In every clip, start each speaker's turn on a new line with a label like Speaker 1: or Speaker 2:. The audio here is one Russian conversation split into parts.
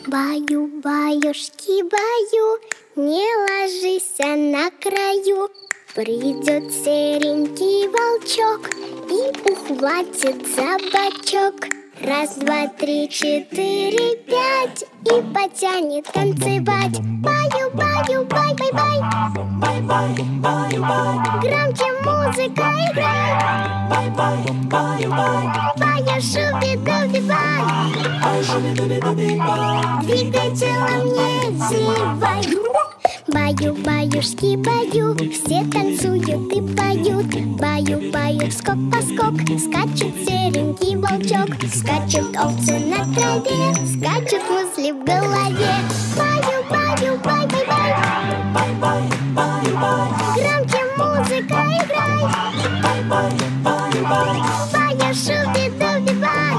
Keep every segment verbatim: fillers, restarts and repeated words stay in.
Speaker 1: Баю-баюшки, баю, не ложись на краю. Придет серенький волчок и ухватит за бочок. Раз, два, три, четыре, пять, и потянет танцевать. Баю, баю, бай, бай, бай. Бай, бай, баю, бай. Громче музыка играй. Бай, бай, баю, бай. Бая, шуби-дуби-бай. Двигай телом, не зевай. Баю-баюшки, баю, все танцуют и поют. Баю-баю, скок-поскок, скачет серенький волчок. Скачут овцы на траве, скачут мысли в голове. Баю-баю, бай-бай-бай. Бай-бай-баю-бай. Громче музыка играй. Бай-бай-баю-бай. Бая, шуби-дуби-бай.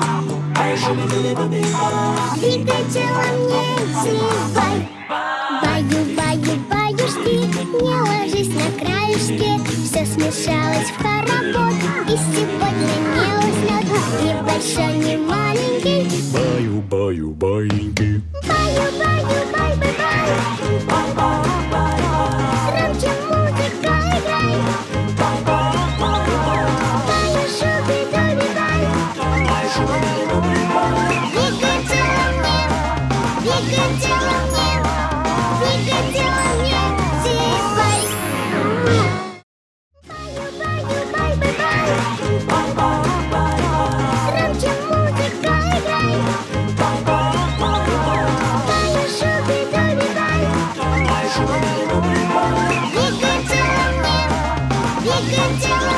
Speaker 1: Двигай телом, не зевай. Баю-баю-баюшки, не ложись на краюшке. Все смешалось в хоровод, и сегодня не уснет ни большой, ни маленький.
Speaker 2: Баю-баю-баиньки.
Speaker 1: Баю-баю-бай-бай-бай. Громче музыка играй. Баю, шуби-дуби-бай. Двигай телом, не, двигай телом, не. Двигай телом, не зевай. Баю-баю-бай-бай-бай. Громче музыка играй. Баю, шуби-дуби-бай. Двигай телом, не, двигай телом.